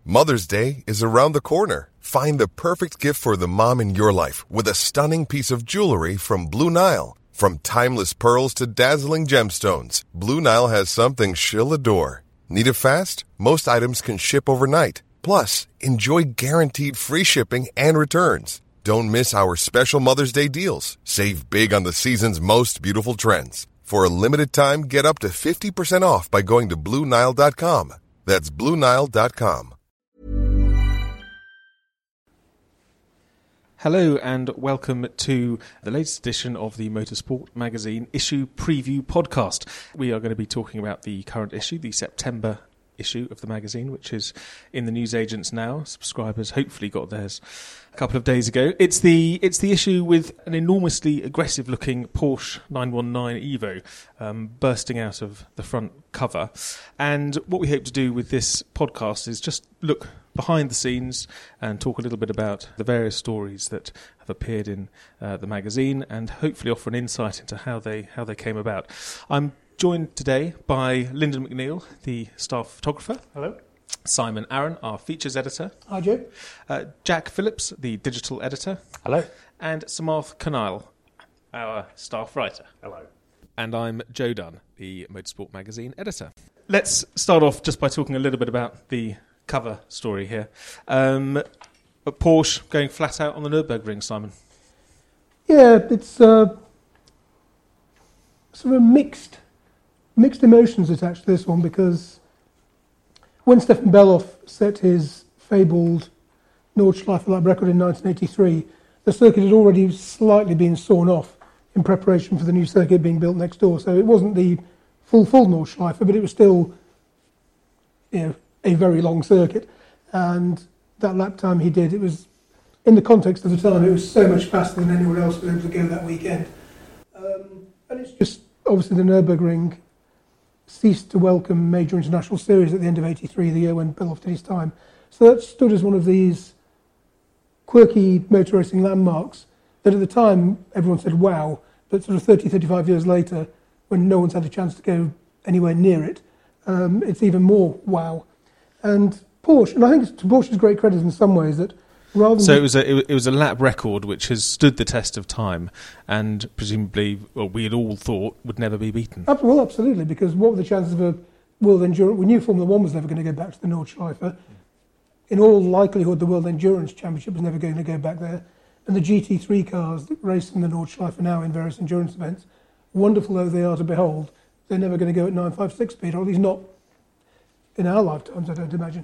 Mother's Day is around the corner. Find the perfect gift for the mom in your life with a stunning piece of jewelry from Blue Nile. From timeless pearls to dazzling gemstones, Blue Nile has something she'll adore. Need it fast? Most items can ship overnight. Plus, enjoy guaranteed free shipping and returns. Don't miss our special Mother's Day deals. Save big on the season's most beautiful trends. For a limited time, get up to 50% off by going to BlueNile.com. That's BlueNile.com. Hello and welcome to the latest edition of the Motorsport Magazine Issue Preview Podcast. We are going to be talking about the current issue, the September issue of the magazine, which is in the newsagents now. Subscribers hopefully got theirs a couple of days ago. It's the issue with an enormously aggressive-looking Porsche 919 Evo bursting out of the front cover. And what we hope to do with this podcast is just look behind the scenes and talk a little bit about the various stories that have appeared in the magazine and hopefully offer an insight into how they came about. I'm joined today by Lyndon McNeil, the staff photographer. Hello. Simon Aaron, our features editor. Hi, Joe. Jack Phillips, the digital editor. Hello. And Samarth Kanal, our staff writer. Hello. And I'm Joe Dunn, the Motorsport Magazine editor. Let's start off just by talking a little bit about the cover story here. Porsche going flat out on the Nürburgring, Simon. Yeah, it's sort of mixed emotions attached to this one, because when Stefan Bellof set his fabled Nordschleife lap record in 1983, the circuit had already slightly been sawn off in preparation for the new circuit being built next door. So it wasn't the full Nordschleife, but it was still, a very long circuit. And that lap time he did, it was, in the context of the time, it was so much faster than anyone else was able to go that weekend. And it's just, obviously the Nürburgring ceased to welcome major international series at the end of 83, the year when Bellof did his time. So that stood as one of these quirky motor racing landmarks that at the time everyone said wow, but sort of 30, 35 years later, when no one's had a chance to go anywhere near it, it's even more wow. And Porsche, and I think it's to Porsche's great credit in some ways that rather than... So it was a lap record which has stood the test of time and presumably, we had all thought, would never be beaten. Well, absolutely, because what were the chances of a World Endurance... We knew Formula 1 was never going to go back to the Nordschleife. In all likelihood, the World Endurance Championship was never going to go back there. And the GT3 cars that race in the Nordschleife now in various endurance events, wonderful though they are to behold, they're never going to go at 956 speed, or at least not in our lifetimes, I don't imagine.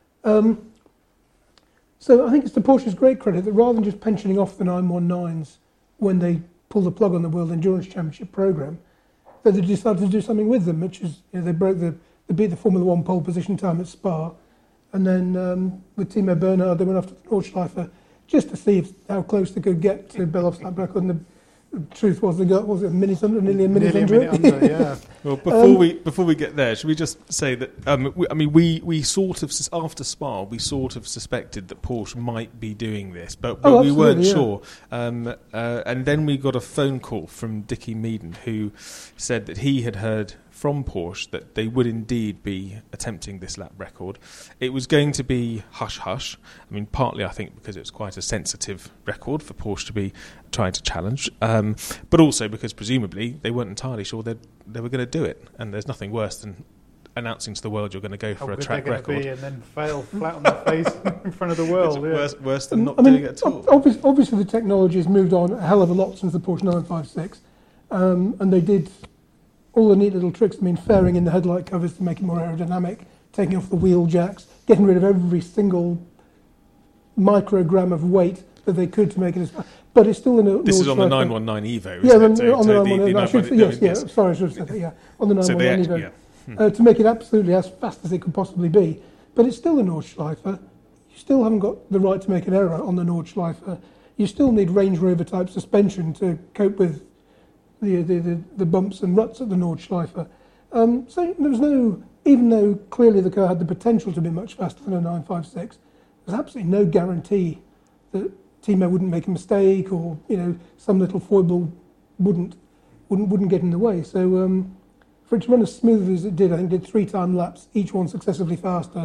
So I think it's to Porsche's great credit that rather than just pensioning off the 919s when they pulled the plug on the World Endurance Championship programme, that they decided to do something with them, which is, they beat the Formula 1 pole position time at Spa, and then with Timo Bernhard they went after the Nordschleife just to see how close they could get to Bellof's lap record. And the truth was they got, was it a minute under, nearly a minute under it? Yeah. Well, before we get there, should we just say that we sort of, after Spa, we sort of suspected that Porsche might be doing this, but we weren't sure. And then we got a phone call from Dickie Meaden, who said that he had heard from Porsche that they would indeed be attempting this lap record. It was going to be hush-hush. I mean, partly I think because it's quite a sensitive record for Porsche to be trying to challenge, but also because presumably they weren't entirely sure they were going to do it. And there's nothing worse than announcing to the world you're going to go for a track record. Be and then fail flat on their face in front of the world. Worse than not doing it at all. Obviously the technology has moved on a hell of a lot since the Porsche 956, and they did all the neat little tricks. I mean, fairing in the headlight covers to make it more aerodynamic, taking off the wheel jacks, getting rid of every single microgram of weight that they could to make it as... But it's still in a... This is on the 919 Evo, yeah, on the 919. Yes, sorry, I should have said that, yeah. On the 919 Evo. Yeah. To make it absolutely as fast as it could possibly be. But it's still a Nordschleife. You still haven't got the right to make an error on the Nordschleife. You still need Range Rover type suspension to cope with the bumps and ruts at the Nordschleife. So there was no, even though clearly the car had the potential to be much faster than a 956, there's absolutely no guarantee that Timo wouldn't make a mistake, or some little foible wouldn't get in the way. So for it to run as smooth as it did, I think it did 3 time laps, each one successively faster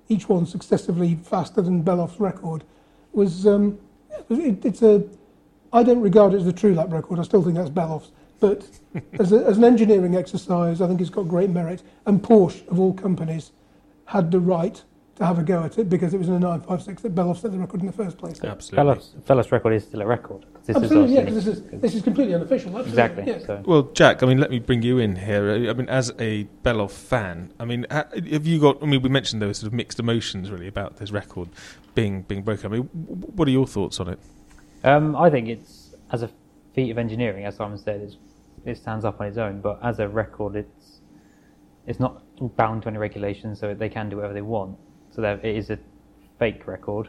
each one successively faster than Beloff's record, was I don't regard it as a true lap record. I still think that's Beloff's. But as an engineering exercise, I think it's got great merit. And Porsche, of all companies, had the right to have a go at it because it was in a 956 that Beloff set the record in the first place. Absolutely. Beloff's record is still a record. Absolutely, yeah, because this is completely unofficial. Absolutely. Exactly. Yeah. So. Well, Jack, I mean, let me bring you in here. I mean, as a Beloff fan, I mean, have you got? I mean, we mentioned there were sort of mixed emotions really about this record being broken. I mean, what are your thoughts on it? I think it's, as a feat of engineering, as Simon said, it stands up on its own. But as a record, it's not bound to any regulations, so they can do whatever they want. So it is a fake record.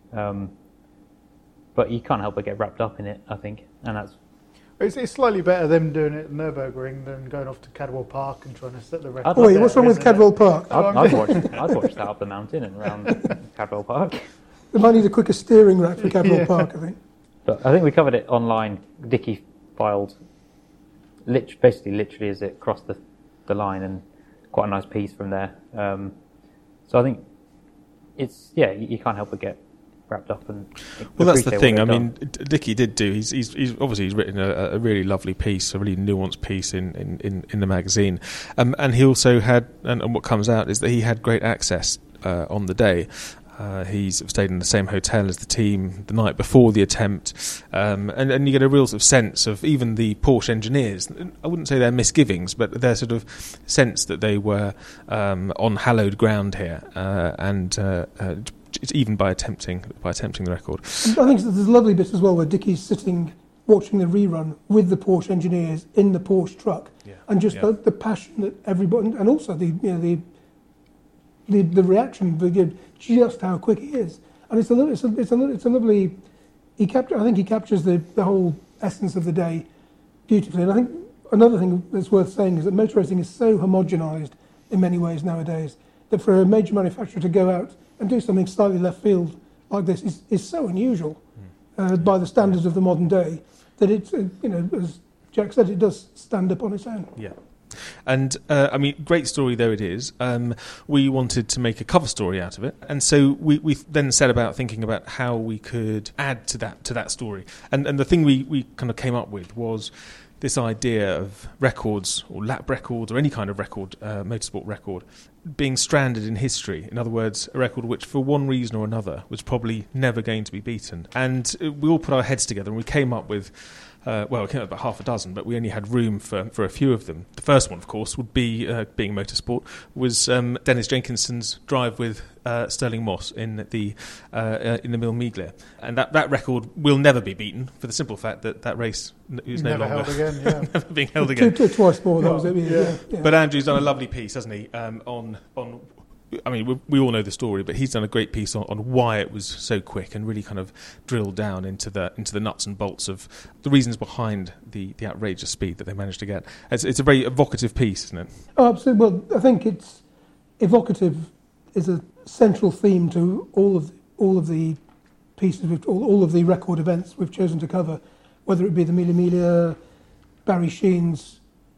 But you can't help but get wrapped up in it, I think, and that's. It's slightly better them doing it at Nürburgring than going off to Cadwell Park and trying to set the record. Wait, what's wrong with Cadwell Park? I'd watch that up the mountain and around Cadwell Park. They might need a quicker steering rack for Cadwell Park, I think. But I think we covered it online. Dickie filed, literally as it crossed the line, and quite a nice piece from there. So I think you can't help but get wrapped up and. Well, that's the thing. I mean, Dickie did do. He's obviously written a really lovely piece, a really nuanced piece in the magazine, and he also had, and what comes out is that he had great access on the day. He's stayed in the same hotel as the team the night before the attempt, and you get a real sort of sense of even the Porsche engineers. I wouldn't say their misgivings, but their sort of sense that they were on hallowed ground here, and even by attempting the record. I think there's a lovely bit as well where Dickie's sitting watching the rerun with the Porsche engineers in the Porsche truck, and just the passion that everybody, and also the reaction, just how quick he is, and it's a lovely. I think he captures the whole essence of the day beautifully. And I think another thing that's worth saying is that motor racing is so homogenised in many ways nowadays that for a major manufacturer to go out and do something slightly left field like this is so unusual by the standards of the modern day that it's as Jack said, it does stand up on its own. Yeah. And I mean, great story though it is. We wanted to make a cover story out of it, and so we then set about thinking about how we could add to that story. And the thing we kind of came up with was this idea of records or lap records or any kind of record, motorsport record, being stranded in history. In other words, a record which, for one reason or another, was probably never going to be beaten. And we all put our heads together and we came up with. We came up with about half a dozen, but we only had room for a few of them. The first one, of course, would be, being motorsport, was Dennis Jenkinson's drive with Stirling Moss in the Mille Miglia. And that record will never be beaten for the simple fact that race is no longer held again, never being held again. Twice more, that was it. Yeah. But Andrew's done a lovely piece, hasn't he, on I mean, we all know the story, but he's done a great piece on why it was so quick and really kind of drilled down into the nuts and bolts of the reasons behind the outrageous speed that they managed to get. It's a very evocative piece, isn't it? Oh, absolutely. Well, I think it's evocative is a central theme to all of the pieces, all of the record events we've chosen to cover, whether it be the Mille Miglia, Barry Sheen's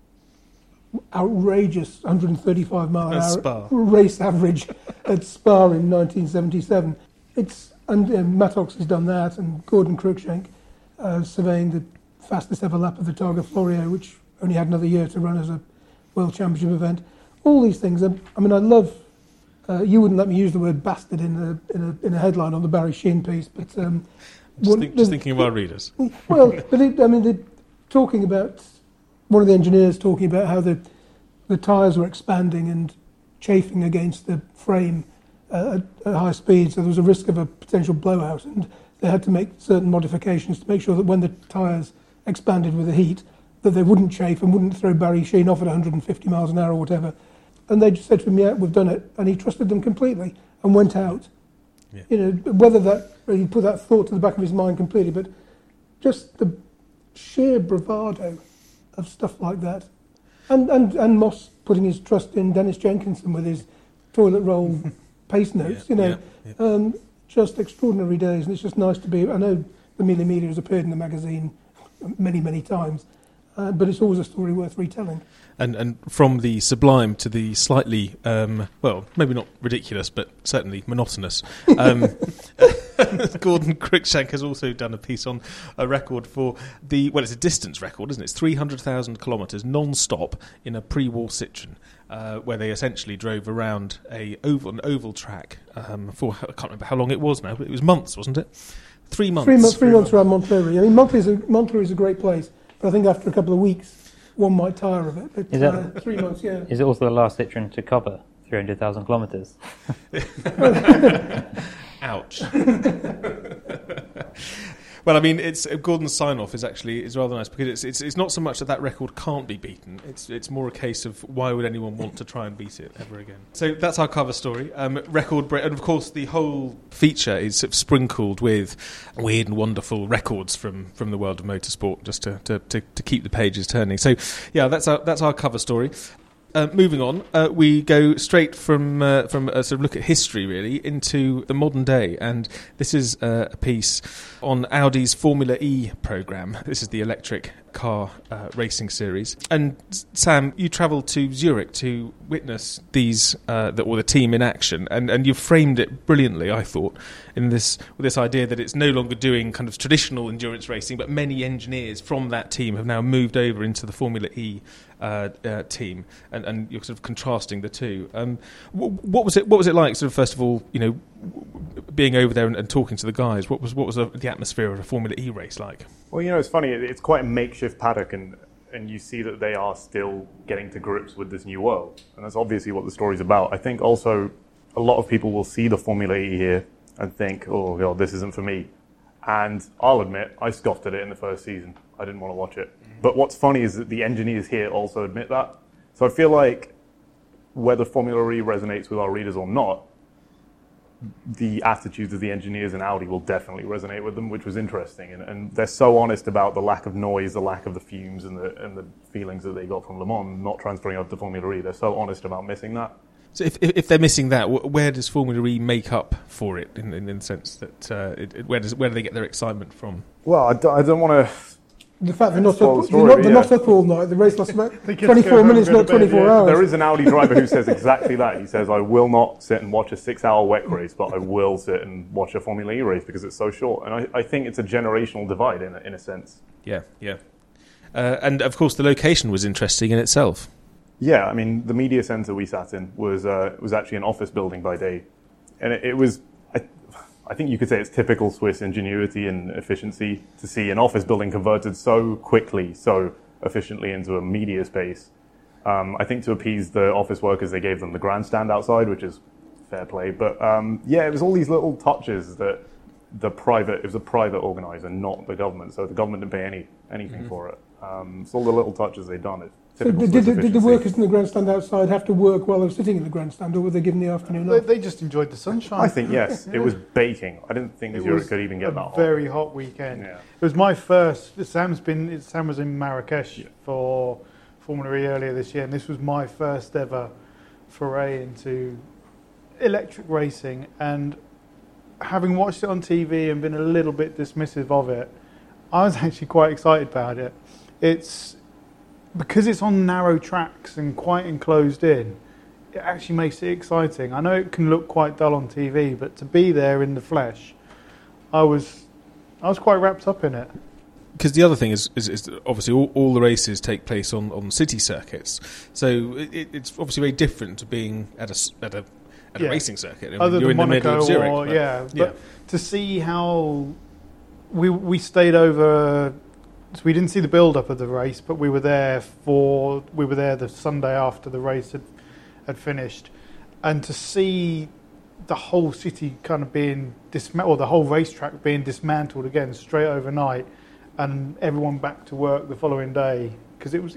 outrageous 135 mile an hour race average at Spa in 1977. Matt Oxley's done that, and Gordon Cruikshank surveying the fastest ever lap of the Targa Florio, which only had another year to run as a World Championship event. All these things. I mean, I love. You wouldn't let me use the word bastard in a headline on the Barry Sheen piece, but just thinking of our readers. Well, but they're talking about. One of the engineers talking about how the tyres were expanding and chafing against the frame at high speed, so there was a risk of a potential blowout, and they had to make certain modifications to make sure that when the tyres expanded with the heat, that they wouldn't chafe and wouldn't throw Barry Sheen off at 150 miles an hour or whatever. And they just said to him, yeah, we've done it, and he trusted them completely and went out. Yeah. Whether he put that thought to the back of his mind completely, but just the sheer bravado of stuff like that, and Moss putting his trust in Dennis Jenkinson with his toilet roll pace notes, just extraordinary days, and it's just nice to be. I know the Mille Miglia has appeared in the magazine many times, but it's always a story worth retelling. And from the sublime to the slightly, well, maybe not ridiculous, but certainly monotonous. Gordon Cruikshank has also done a piece on a record for it's a distance record, isn't it? It's 300,000 kilometres non-stop in a pre-war Citroën, where they essentially drove around an oval track for, I can't remember how long it was now, but it was months, wasn't it? 3 months. 3 months around Montlhéry. I mean, Montlhéry is a great place, but I think after a couple of weeks, one might tire of it. But is that, 3 months, yeah. Is it also the last Citroën to cover 300,000 kilometres? Ouch. Well, I mean, it's Gordon's sign-off is rather nice, because it's not so much that record can't be beaten. It's more a case of why would anyone want to try and beat it ever again. So that's our cover story. Record break, and of course the whole feature is sort of sprinkled with weird and wonderful records from the world of motorsport, just to keep the pages turning. So yeah, that's our cover story. Moving on, we go straight from a sort of look at history, really, into the modern day. And this is a piece on Audi's Formula E programme. This is the electric car racing series. And Sam, you travelled to Zurich to witness the team in action, and you've framed it brilliantly, I thought, with this idea that it's no longer doing kind of traditional endurance racing, but many engineers from that team have now moved over into the Formula E team, and you're sort of contrasting the two. What was it like, sort of, first of all, being over there and talking to the guys? What was the atmosphere of a Formula E race like? Well, it's funny. It's quite a makeshift paddock, and you see that they are still getting to grips with this new world, and that's obviously what the story's about. I think also a lot of people will see the Formula E here and think, oh God, this isn't for me. And I'll admit, I scoffed at it in the first season. I didn't want to watch it. But what's funny is that the engineers here also admit that. So I feel like whether Formula E resonates with our readers or not, the attitudes of the engineers in Audi will definitely resonate with them, which was interesting. And they're so honest about the lack of noise, the lack of the fumes, and the feelings that they got from Le Mans not transferring over to Formula E. They're so honest about missing that. So if they're missing that, where does Formula E make up for it, in the sense that where do they get their excitement from? Well, I don't want to... The fact they're not up all night. The race lasts about 24 minutes, not 24 hours. There is an Audi driver who says exactly that. He says, I will not sit and watch a 6-hour WEC race, but I will sit and watch a Formula E race because it's so short. And I think it's a generational divide in a sense. Yeah. And of course, the location was interesting in itself. Yeah, I mean, the media centre we sat in was actually an office building by day. And it was... I think you could say it's typical Swiss ingenuity and efficiency to see an office building converted so quickly, so efficiently into a media space. I think to appease the office workers, they gave them the grandstand outside, which is fair play. But it was all these little touches that it was a private organizer, not the government. So the government didn't pay anything for it. So all the little touches they'd done. So did the workers in the grandstand outside have to work while they were sitting in the grandstand, or were they given the afternoon off? They just enjoyed the sunshine. I think, yes. It was baking. I didn't think Zurich could even get that hot. It was a very hot weekend. Yeah. It was my first... Sam was in Marrakesh for Formula E earlier this year, and this was my first ever foray into electric racing. And having watched it on TV and been a little bit dismissive of it, I was actually quite excited about it. Because it's on narrow tracks and quite enclosed in, it actually makes it exciting. I know it can look quite dull on TV, but to be there in the flesh, I was quite wrapped up in it. Because the other thing is obviously all the races take place on city circuits, so it's obviously very different to being at a racing circuit. I mean, other you're than in Monaco, the middle of Zurich, but to see how we stayed over. So we didn't see the build-up of the race, but we were there the Sunday after the race had finished, and to see the whole city kind of being or the whole racetrack being dismantled again straight overnight, and everyone back to work the following day, because it was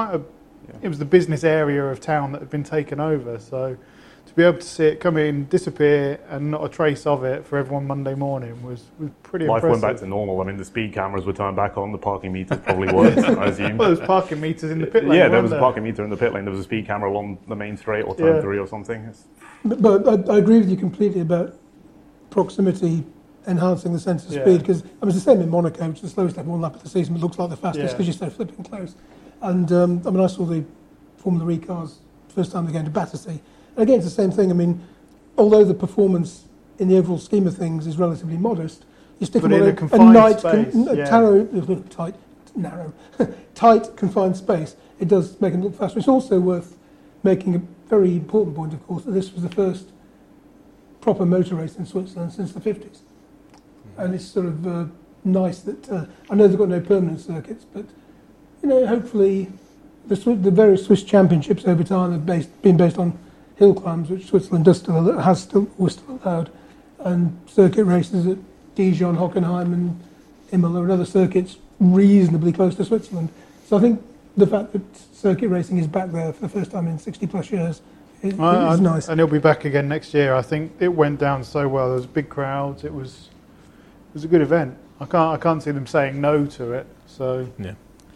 it was the business area of town that had been taken over. So to be able to see it come in, disappear, and not a trace of it for everyone Monday morning was pretty impressive. Life went back to normal. I mean, the speed cameras were turned back on, the parking meters probably weren't, I assume. Well, there was parking meters in the pit lane, there was a parking meter in the pit lane. There was a speed camera along the main straight or turn 3 or something. But I agree with you completely about proximity enhancing the sense of Yeah. speed, because it's the same in Monaco, which is the slowest F1 lap of the season, but looks like the fastest Yeah. because you're so flipping close. And I saw the Formula E cars first time they came to Battersea. And again, it's the same thing. I mean, although the performance in the overall scheme of things is relatively modest, you stick But them in on a confined space, tight confined space, it does make them look faster. It's also worth making a very important point, of course, that this was the first proper motor race in Switzerland since the 50s. And it's sort of nice that, I know they've got no permanent circuits, but, hopefully the various Swiss championships over time have been based on hill climbs, which Switzerland was still allowed, and circuit races at Dijon, Hockenheim and Imola and other circuits reasonably close to Switzerland. So I think the fact that circuit racing is back there for the first time in 60 plus years is nice. And it'll be back again next year. I think it went down so well. There was big crowds. It was a good event. I can't see them saying no to it. So yeah.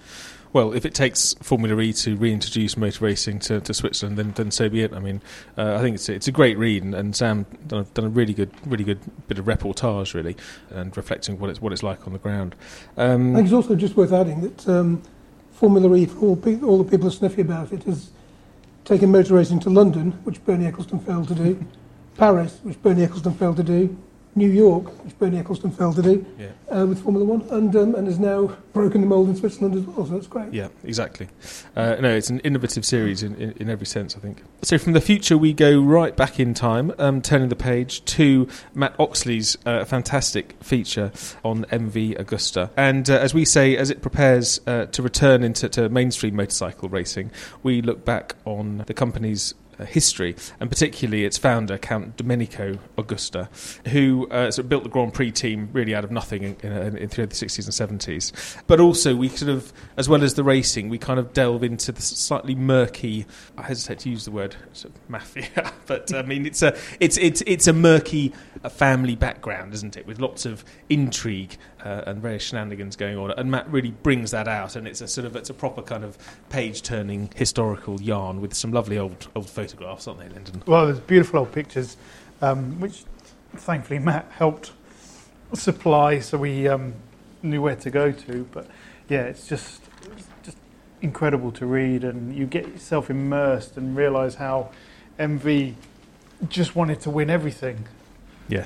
Well, if it takes Formula E to reintroduce motor racing to Switzerland, then so be it. I mean, I think it's a great read, and Sam done a really good bit of reportage, really, and reflecting what it's like on the ground. I think it's also just worth adding that Formula E, for all the people who are sniffy about it, has taken motor racing to London, which Bernie Ecclestone failed to do, Paris, which Bernie Ecclestone failed to do, New York, which Bernie Ecclestone failed to do with Formula One, and has now broken the mould in Switzerland as well, so that's great. Yeah, exactly. No, it's an innovative series in every sense, I think. So from the future, we go right back in time, turning the page to Matt Oxley's fantastic feature on MV Agusta. And as we say, as it prepares to return into mainstream motorcycle racing, we look back on the company's history, and particularly its founder, Count Domenico Agusta, who sort of built the Grand Prix team really out of nothing in through the 60s and 70s. But also, we sort of, as well as the racing, we kind of delve into the slightly murky, I hesitate to use the word sort of mafia, but I mean, it's a murky family background, isn't it, with lots of intrigue and various shenanigans going on, and Matt really brings that out, and it's a proper kind of page-turning historical yarn with some lovely old photographs, aren't they, Lyndon? Well, there's beautiful old pictures, which thankfully Matt helped supply, so we knew where to go to. But yeah, it's just incredible to read, and you get yourself immersed and realise how MV just wanted to win everything. Yeah.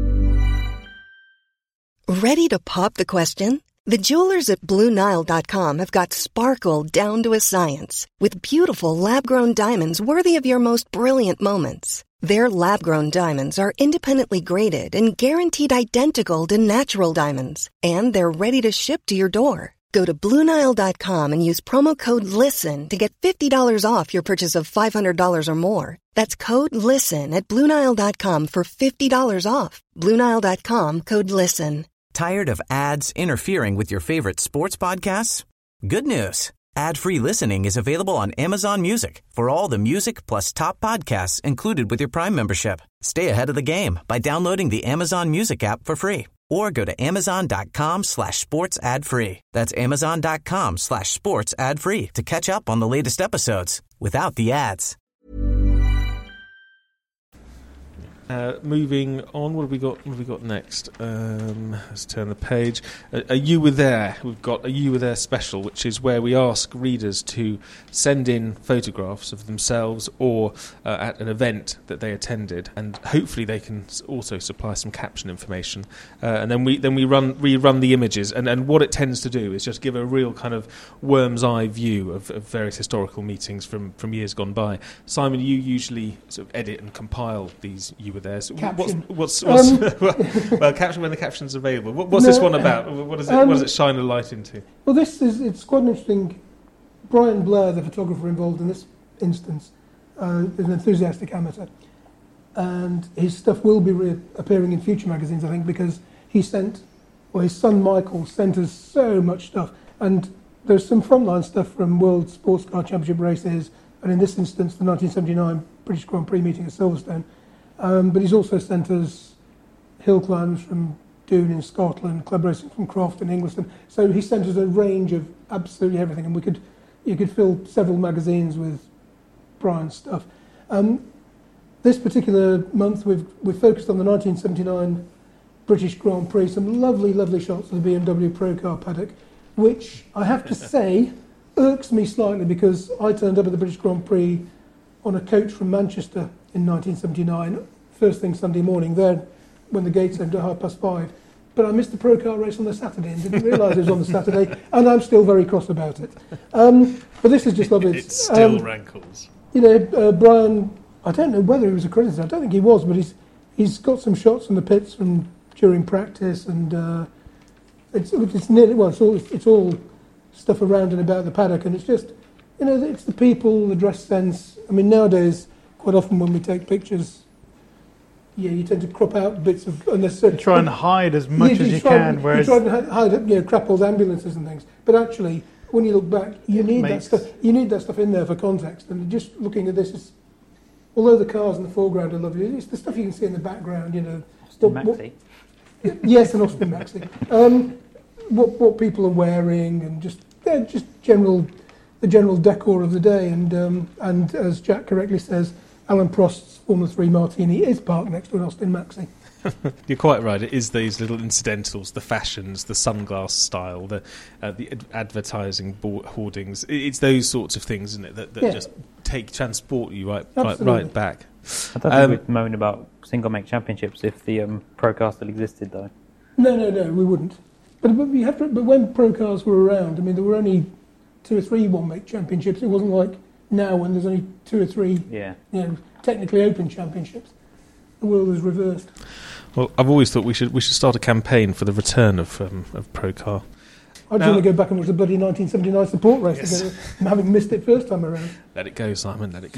Ready to pop the question? The jewelers at BlueNile.com have got sparkle down to a science with beautiful lab-grown diamonds worthy of your most brilliant moments. Their lab-grown diamonds are independently graded and guaranteed identical to natural diamonds, and they're ready to ship to your door. Go to BlueNile.com and use promo code LISTEN to get $50 off your purchase of $500 or more. That's code LISTEN at BlueNile.com for $50 off. BlueNile.com, code LISTEN. Tired of ads interfering with your favorite sports podcasts? Good news. Ad-free listening is available on Amazon Music for all the music plus top podcasts included with your Prime membership. Stay ahead of the game by downloading the Amazon Music app for free or go to amazon.com/sports ad free. That's amazon.com/sports ad free to catch up on the latest episodes without the ads. Moving on, what have we got next? Let's turn the page. A You Were There. We've got a You Were There special, which is where we ask readers to send in photographs of themselves or at an event that they attended, and hopefully they can also supply some caption information. And then we rerun the images, and what it tends to do is just give a real kind of worm's eye view of various historical meetings from years gone by. Simon, you usually sort of edit and compile these You Were There. So Caption. What's well, caption when the caption's available. What's this one about? What does it shine a light into? Well, it's quite an interesting. Brian Blair, the photographer involved in this instance, is an enthusiastic amateur, and his stuff will be appearing in future magazines, I think, because his son Michael sent us so much stuff, and there's some frontline stuff from World Sports Car Championship races, and in this instance, the 1979 British Grand Prix meeting at Silverstone. But he's also sent us hill climbs from Doon in Scotland, club racing from Croft in England. So he sent us a range of absolutely everything, and you could fill several magazines with Brian's stuff. This particular month, we've focused on the 1979 British Grand Prix, some lovely, lovely shots of the BMW Pro Car paddock, which I have to say irks me slightly because I turned up at the British Grand Prix on a coach from Manchester in 1979, first thing Sunday morning there when the gates opened at 5:30. But I missed the Pro Car race on the Saturday and didn't realise it was on the Saturday, and I'm still very cross about it. But this is just lovely. It still rankles. Brian, I don't know whether he was accredited, I don't think he was, but he's got some shots from the pits from during practice, and it's all stuff around and about the paddock, and it's just, it's the people, the dress sense. I mean, nowadays, quite often when we take pictures, you tend to crop out bits of unnecessary. Try and hide as much as you can. Whereas you try and hide crap old ambulances and things. But actually, when you look back, you need that stuff. You need that stuff in there for context. And just looking at this, although the cars in the foreground are lovely, it's the stuff you can see in the background. Austin Maxey. Yes, and Austin Maxey. What people are wearing and just the general decor of the day. And as Jack correctly says, Alan Prost's Formula 3 Martini is parked next to an Austin Maxey. You're quite right. It is these little incidentals, the fashions, the sunglass style, the advertising hoardings. It's those sorts of things, isn't it, that just transport you right back. I don't think we'd moan about single make championships if the Pro Car still existed, though. No, we wouldn't. But we have to. But when Pro Cars were around, I mean, there were only 2 or 3 one-make championships. It wasn't like now when there's only 2 or 3, technically open championships. The world is reversed. Well, I've always thought we should start a campaign for the return of Pro Car. I just want to go back and watch the bloody 1979 support race again, having missed it first time around. Let it go, Simon. Let it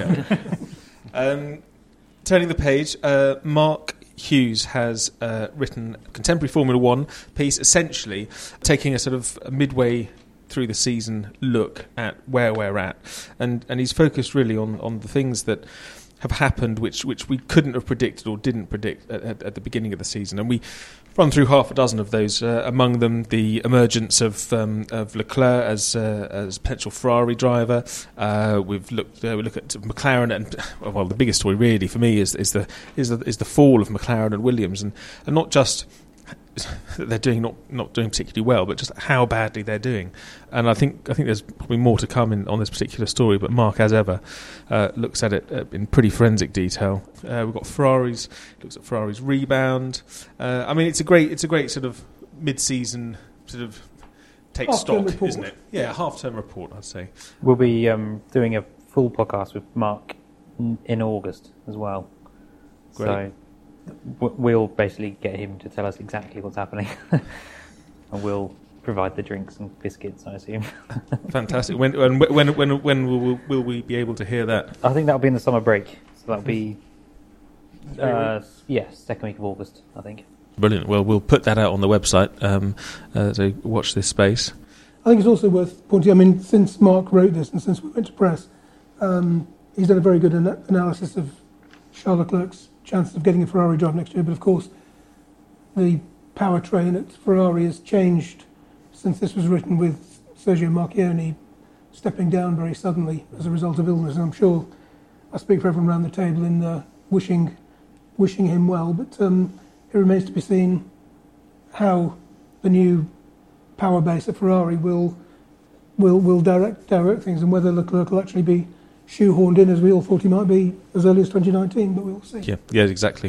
go. Turning the page, Mark Hughes has written a contemporary Formula 1 piece, essentially taking a sort of midway through the season look at where we're at, and he's focused really on the things that have happened which we couldn't have predicted or didn't predict at the beginning of the season, and we run through half a dozen of those. Among them, the emergence of Leclerc as potential Ferrari driver. We look at McLaren, and the biggest story really for me is the fall of McLaren and Williams, and not just that they're doing not doing particularly well, but just how badly they're doing. And I think there's probably more to come on this particular story. But Mark, as ever, looks at it in pretty forensic detail. We've got Ferrari's rebound. I mean, it's a great sort of mid-season sort of take half-term stock, report. Isn't it? Yeah, half-term report, I'd say. We'll be doing a full podcast with Mark in August as well. Great. So we'll basically get him to tell us exactly what's happening, and we'll provide the drinks and biscuits, I assume. Fantastic. When will we be able to hear that? I think that'll be in the summer break. So that'll be second week of August, I think. Brilliant. Well, we'll put that out on the website. So watch this space. I think it's also worth pointing. I mean, since Mark wrote this and since we went to press, he's done a very good analysis of Charles Leclerc's chances of getting a Ferrari job next year. But of course, the powertrain at Ferrari has changed since this was written, with Sergio Marchionne stepping down very suddenly as a result of illness. And I'm sure I speak for everyone around the table in wishing him well. But it remains to be seen how the new power base at Ferrari will direct things, and whether Leclerc will actually be shoehorned in, as we all thought he might be, as early as 2019, but we'll see. Yeah, exactly.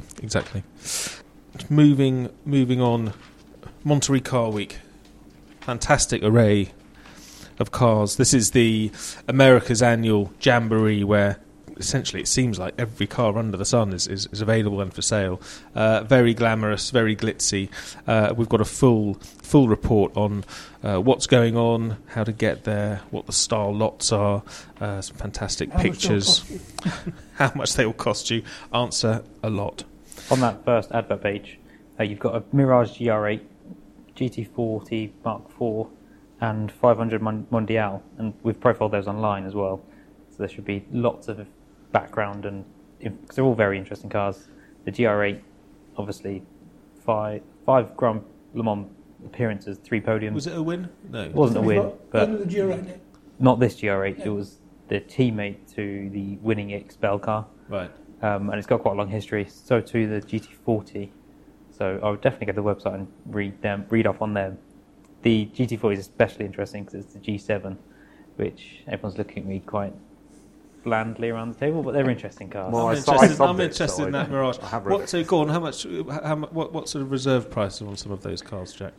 Moving on, Monterey Car Week. Fantastic array of cars. This is the America's annual jamboree, where essentially it seems like every car under the sun is available and for sale. Very glamorous, very glitzy. We've got a full report on what's going on, how to get there, what the style lots are, some fantastic pictures. How much they will cost you. Answer: a lot. On that first advert page, you've got a Mirage GR8, GT40 Mark IV, and 500 Mondial, and we've profiled those online as well. So there should be lots of background, and because they're all very interesting cars. The GR8, obviously, five Grand Le Mans appearances, 3 podiums. Was it a win? No, it wasn't a win, but the GR8, not this GR8. Yeah. It was the teammate to the winning XPEL car, right? And it's got quite a long history. So too the GT40. So I would definitely go to the website and read up on them. The GT4 is especially interesting because it's the G7, which everyone's looking at me quite blandly around the table, but they're interesting cars. Well, I'm interested in that Mirage. So go on, what sort of reserve price on some of those cars, Jack?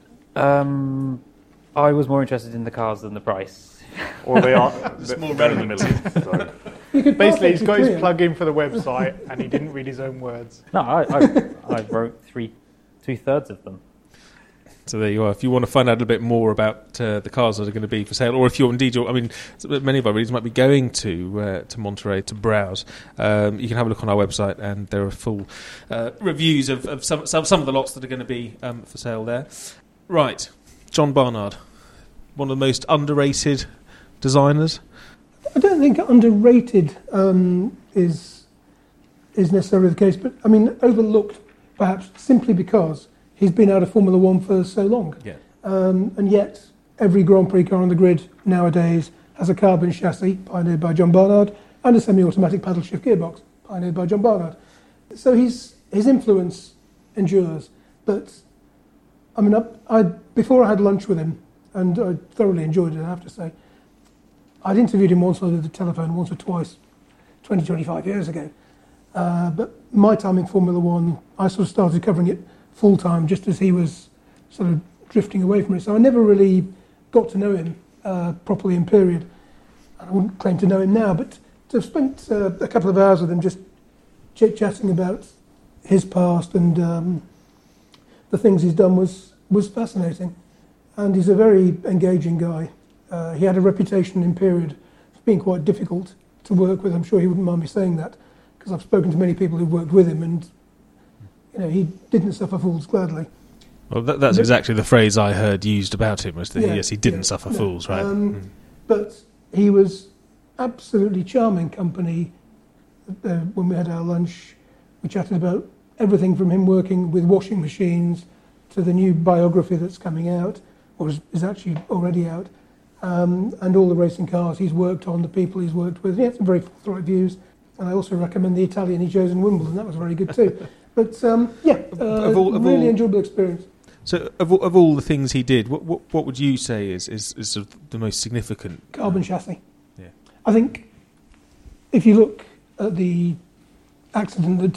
I was more interested in the cars than the price. Or they are It's more they're in the relevant. millions. So. You could Basically, he's perfectly got his clear. plug-in for the website, and he didn't read his own words. No, I wrote 2/3 of them. So there you are. If you want to find out a little bit more about the cars that are going to be for sale, or if you're indeed, many of our readers might be going to Monterey to browse. You can have a look on our website, and there are full reviews of some of the lots that are going to be for sale there. Right, John Barnard, one of the most underrated designers. I don't think underrated is necessarily the case, but I mean overlooked perhaps simply because he's been out of Formula One for so long. Yeah. And yet every Grand Prix car on the grid nowadays has a carbon chassis pioneered by John Barnard and a semi-automatic paddle shift gearbox pioneered by John Barnard. So his influence endures. But I mean, before I had lunch with him, and I thoroughly enjoyed it, I have to say. I'd interviewed him once on the telephone, once or twice, 20, 25 years ago. But my time in Formula One, I sort of started covering it full-time just as he was sort of drifting away from it. So I never really got to know him properly in period. I wouldn't claim to know him now, but to have spent a couple of hours with him just chit-chatting about his past and the things he's done was fascinating. And he's a very engaging guy. He had a reputation in period for being quite difficult to work with. I'm sure he wouldn't mind me saying that, because I've spoken to many people who've worked with him, and he didn't suffer fools gladly. Well, that's exactly the phrase I heard used about him, was that he didn't suffer fools, right? But he was absolutely charming company. When we had our lunch, we chatted about everything from him working with washing machines to the new biography that's coming out, or is actually already out, and all the racing cars he's worked on, the people he's worked with. He had some very forthright views, and I also recommend the Italian he chose in Wimbledon. That was very good too. But really enjoyable experience. So, of all the things he did, what would you say is sort of the most significant? Carbon chassis. Yeah. I think if you look at the accident that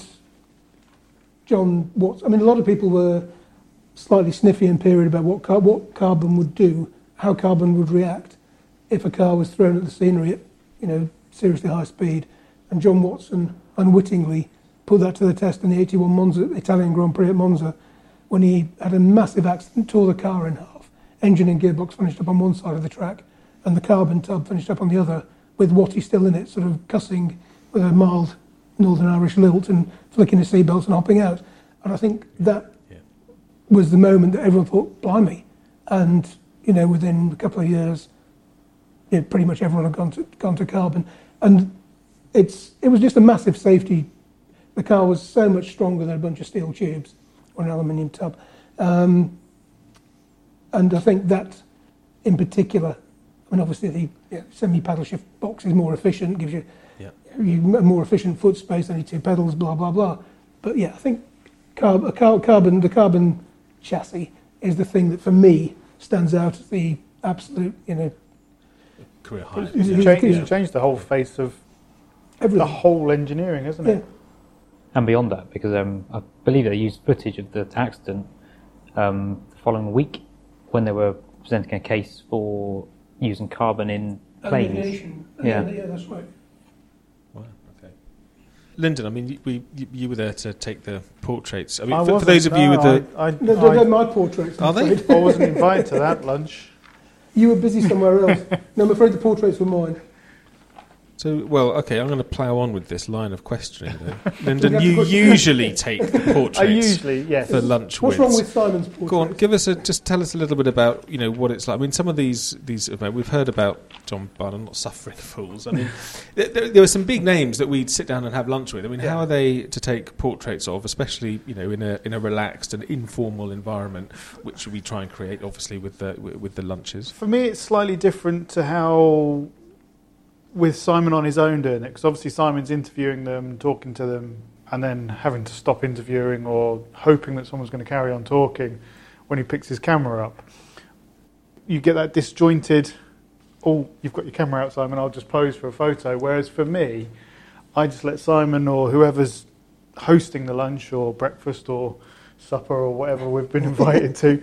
John Watts, I mean, a lot of people were slightly sniffy in period about what carbon would do, how carbon would react if a car was thrown at the scenery at seriously high speed, and John Watson unwittingly put that to the test in the 81 Monza Italian Grand Prix at Monza, when he had a massive accident, tore the car in half. Engine and gearbox finished up on one side of the track, and the carbon tub finished up on the other, with Watty still in it, sort of cussing with a mild Northern Irish lilt and flicking his seatbelts and hopping out. And I think that was the moment that everyone thought, blimey. And, within a couple of years, pretty much everyone had gone to carbon. And it was just a massive safety. The car was so much stronger than a bunch of steel tubes or an aluminium tub. And I think that, in particular, I mean, obviously the semi-paddle shift box is more efficient, gives you a more efficient foot space, only two pedals, blah, blah, blah. But I think the carbon chassis is the thing that, for me, stands out as the absolute, career high. It's changed the whole face of everything. the whole engineering, hasn't it? And beyond that, because I believe they used footage of the accident the following week when they were presenting a case for using carbon in planes. Aviation. Yeah, that's right. Wow, okay. Lyndon, I mean, you were there to take the portraits. I mean, I for those of you with the... They're my portraits. Are they? I wasn't invited to that lunch. You were busy somewhere else. No, I'm afraid the portraits were mine. So, well, okay, I'm going to plough on with this line of questioning then. Lyndon, you usually take the portraits yes. for lunch What's with. wrong with Simon's portraits? Go on, just tell us a little bit about, what it's like. I mean, some of these we've heard about John Barnard not suffering fools. I mean, there were some big names that we'd sit down and have lunch with. I mean, how are they to take portraits of, especially, in a relaxed and informal environment, which we try and create, obviously, with the lunches? For me, it's slightly different to how, with Simon on his own doing it, because obviously Simon's interviewing them, talking to them, and then having to stop interviewing or hoping that someone's going to carry on talking when he picks his camera up. You get that disjointed, oh, you've got your camera out, Simon, I'll just pose for a photo. Whereas for me, I just let Simon or whoever's hosting the lunch or breakfast or supper or whatever we've been invited to,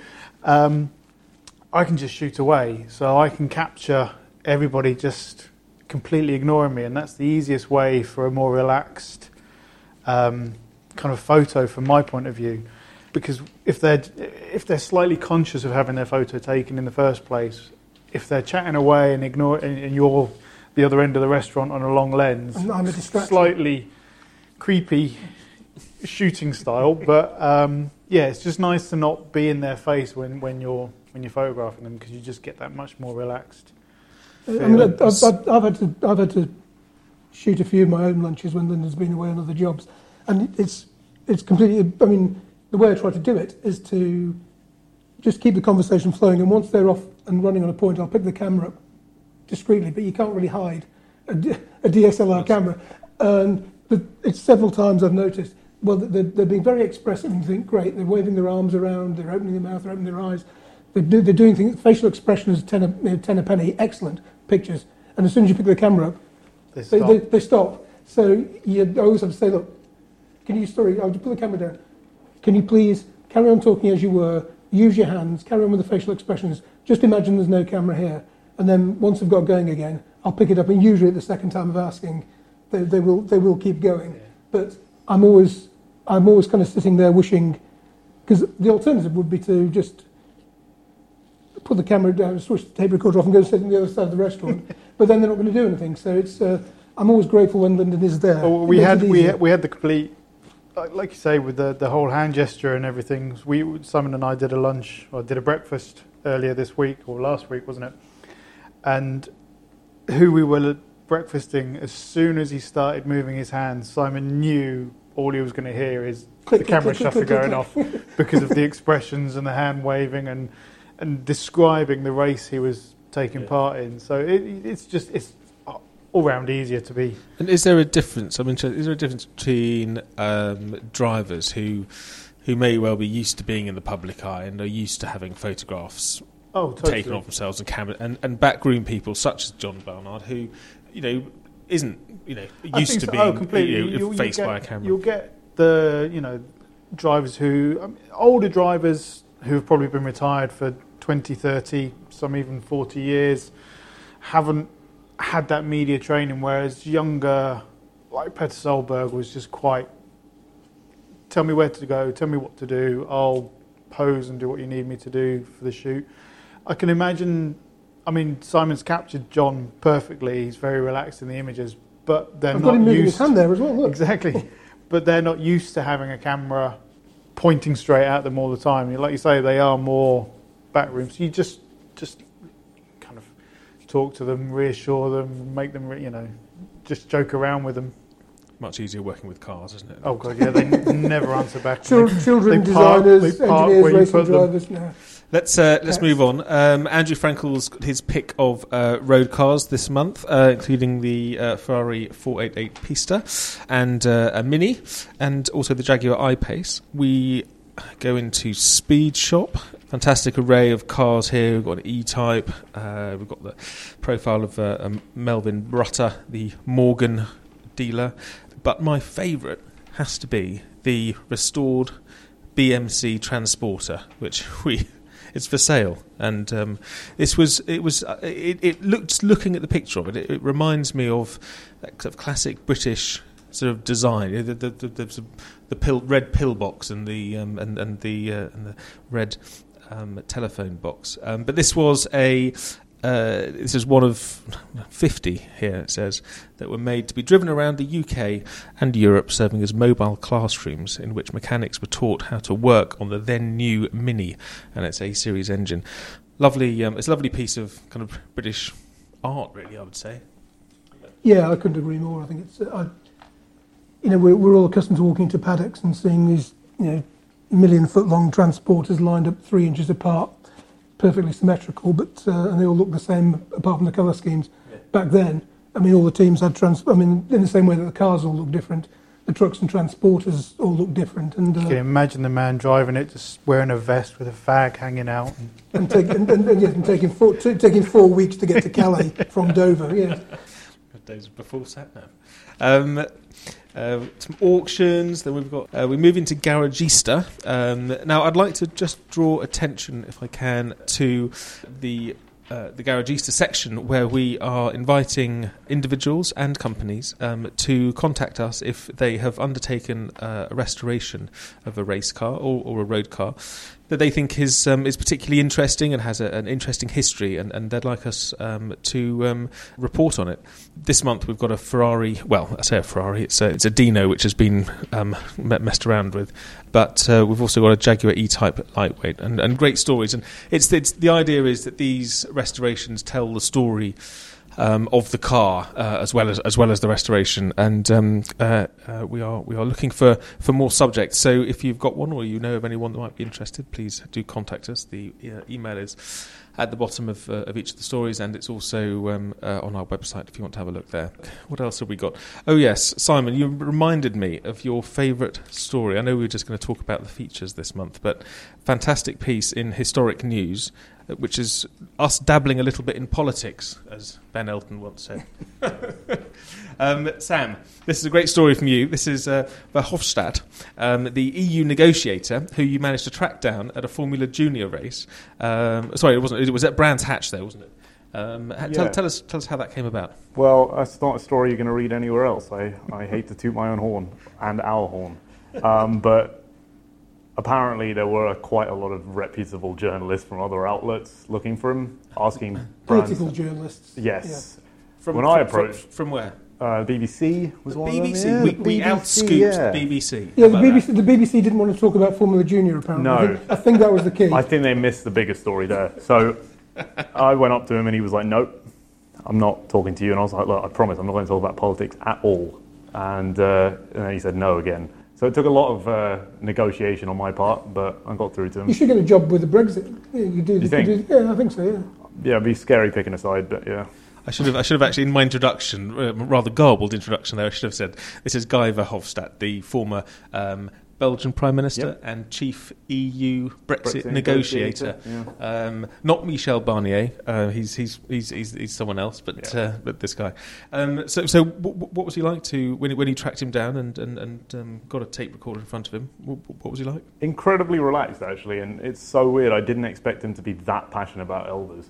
I can just shoot away. So I can capture everybody just completely ignoring me, and that's the easiest way for a more relaxed kind of photo from my point of view. Because if they're slightly conscious of having their photo taken in the first place, if they're chatting away and you're the other end of the restaurant on a long lens, I'm a distraction. Slightly creepy shooting style, but yeah, it's just nice to not be in their face when you're photographing them, because you just get that much more relaxed. I mean, I've had to shoot a few of my own lunches when Lyndon's been away on other jobs, and it's completely. I mean, the way I try to do it is to just keep the conversation flowing, and once they're off and running on a point, I'll pick the camera up discreetly, but you can't really hide a DSLR camera. And it's several times I've noticed, well, they're being very expressive and you think, great, they're waving their arms around, they're opening their mouth, they're opening their eyes, they're doing things, facial expression is 10 a penny, excellent pictures. And as soon as you pick the camera up, they stop. So you always have to say, look, I'll just put the camera down. Can you please carry on talking as you were, use your hands, carry on with the facial expressions, just imagine there's no camera here. And then once I've got going again, I'll pick it up, and usually at the second time of asking, they will keep going. Yeah. But I'm always kind of sitting there wishing, because the alternative would be to just put the camera down, switch the tape recorder off, and go and sit on the other side of the restaurant. But then they're not going to do anything. So it's I'm always grateful when Lyndon is there. Well, we had the complete, like you say, with the whole hand gesture and everything. Simon and I did a breakfast earlier this week, or last week, wasn't it? And who we were breakfasting, as soon as he started moving his hands, Simon knew all he was going to hear is the camera shutter going off because of the expressions and the hand waving and describing the race he was taking part in. So it's all round easier to be. And is there a difference? I'm interested. Is there a difference between drivers who may well be used to being in the public eye and are used to having photographs taken off themselves and camera, and backroom people such as John Barnard, who isn't used to being faced by a camera? You'll get the drivers older drivers who have probably been retired for 20, 30, some even 40 years, haven't had that media training, whereas younger, like Petter Solberg, was just quite, tell me where to go, tell me what to do, I'll pose and do what you need me to do for the shoot. I can imagine, Simon's captured John perfectly, he's very relaxed in the images, but they're not moving used... his hand there as well, look. Exactly, but they're not used to having a camera pointing straight at them all the time. Like you say, they are more backroom, so you just kind of talk to them, reassure them, make them, just joke around with them. Much easier working with cars, isn't it? Oh god, yeah, they never answer back. Children, designers, engineers, racing drivers. No. Let's move on. Andrew Frankel's got his pick of road cars this month, including the Ferrari 488 Pista and a Mini, and also the Jaguar I-Pace. We go into Speed Shop. Fantastic array of cars here. We've got an E-Type. We've got the profile of Melvin Brutter, the Morgan dealer. But my favourite has to be the restored BMC Transporter, which it's for sale. And it looked, looking at the picture of it, it reminds me of that sort of classic British sort of design, the red pillbox and the red telephone box. But this was this is one of 50 here, it says, that were made to be driven around the UK and Europe, serving as mobile classrooms in which mechanics were taught how to work on the then new Mini and its A-series engine. Lovely, it's a lovely piece of kind of British art, really, I would say. Yeah, I couldn't agree more. I think it's, we're all accustomed to walking to paddocks and seeing these, million-foot-long transporters lined up 3 inches apart, perfectly symmetrical, but and they all look the same apart from the colour schemes. Yeah. Back then, all the teams had in the same way that the cars all look different, the trucks and transporters all look different. And You can imagine the man driving it just wearing a vest with a fag hanging out. and taking 4 weeks to get to Calais from Dover. Yeah. Days before sat-nav. Some auctions. Then we've got. We move into Garagista. Now, I'd like to just draw attention, if I can, to the Garagista section, where we are inviting individuals and companies to contact us if they have undertaken a restoration of a race car or a road car that they think is particularly interesting and has an interesting history, and they'd like us to report on it. This month we've got a Ferrari. Well, I say a Ferrari. It's a Dino, which has been messed around with, but we've also got a Jaguar E-Type lightweight, and great stories. And it's the idea is that these restorations tell the story of the car as well as the restoration, and we are looking for more subjects. So if you've got one or you know of anyone that might be interested, please do contact us. The email is at the bottom of each of the stories, and it's also on our website if you want to have a look there. What else have we got? Oh yes, Simon, you reminded me of your favourite story. I know we were just going to talk about the features this month, but fantastic piece in Historic News, which is us dabbling a little bit in politics, as Ben Elton once said. Sam, this is a great story from you. This is Verhofstadt, the EU negotiator who you managed to track down at a Formula Junior race. Sorry, it wasn't. It was at Brands Hatch there, wasn't it? Tell us how that came about. Well, that's not a story you're going to read anywhere else. I hate to toot my own horn and our horn. But apparently there were quite a lot of reputable journalists from other outlets looking for him, asking political journalists. Yes. Yeah. When I approached... From where? BBC was one BBC. of them. Yeah. We outscooped BBC. Yeah, the BBC didn't want to talk about Formula Junior, apparently. No. I think that was the key. I think they missed the biggest story there. So I went up to him and he was like, nope, I'm not talking to you. And I was like, look, I promise I'm not going to talk about politics at all. And then he said no again. So it took a lot of negotiation on my part, but I got through to him. You should get a job with the Brexit. Yeah, You think? Yeah, I think so, yeah. Yeah, it'd be scary picking a side, but yeah. I should have actually, in my introduction, rather garbled introduction there, I should have said, this is Guy Verhofstadt, the former Belgian Prime Minister and chief EU Brexit negotiator. Yeah. Not Michel Barnier, he's someone else, but this guy. So what was he like when you tracked him down and got a tape recorder in front of him? What was he like? Incredibly relaxed, actually, and it's so weird. I didn't expect him to be that passionate about Elvers.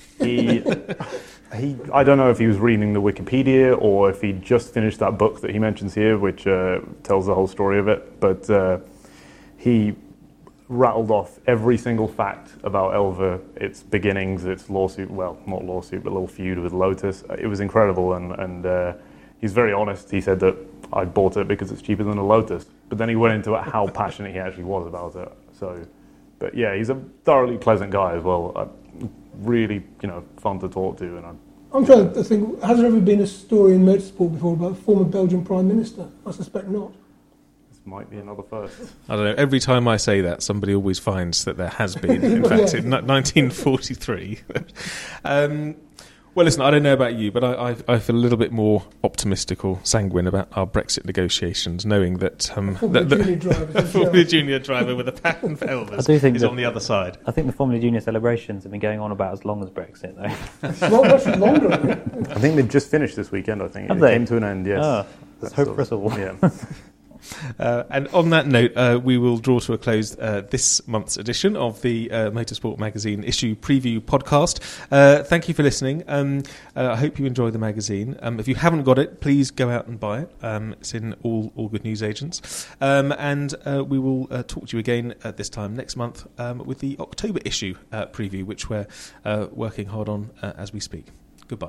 I don't know if he was reading the Wikipedia or if he just finished that book that he mentions here, which tells the whole story of it. But he rattled off every single fact about Elva, its beginnings, its lawsuit. Well, not lawsuit, but a little feud with Lotus. It was incredible, and he's very honest. He said that I bought it because it's cheaper than a Lotus. But then he went into how passionate he actually was about it. So, but yeah, he's a thoroughly pleasant guy as well. Really, fun to talk to, and I'm trying to think, has there ever been a story in motorsport before about a former Belgian Prime Minister? I suspect not. This might be another first. I don't know, every time I say that, somebody always finds that there has been, in fact, in 1943. Well, listen, I don't know about you, but I feel a little bit more optimistic or sanguine about our Brexit negotiations, knowing that the Formula Junior driver with a passion for Elvis is on the other side. I think the Formula Junior celebrations have been going on about as long as Brexit, though. Well, much longer, I think. I think they've just finished this weekend, I think. Have it they? Came to an end, yes. Oh, let's hope for us all. Yeah. And on that note, we will draw to a close this month's edition of the Motorsport Magazine issue preview podcast. Thank you for listening. I hope you enjoy the magazine. If you haven't got it, please go out and buy it. It's in all good newsagents. And we will talk to you again at this time next month with the October issue preview, which we're working hard on as we speak. Goodbye.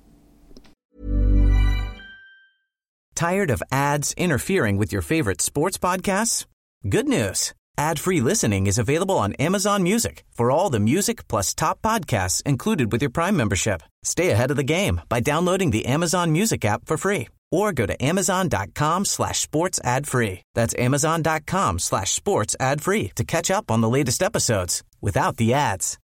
Tired of ads interfering with your favorite sports podcasts? Good news. Ad-free listening is available on Amazon Music for all the music plus top podcasts included with your Prime membership. Stay ahead of the game by downloading the Amazon Music app for free or go to amazon.com/sports ad free. That's amazon.com/sports ad free to catch up on the latest episodes without the ads.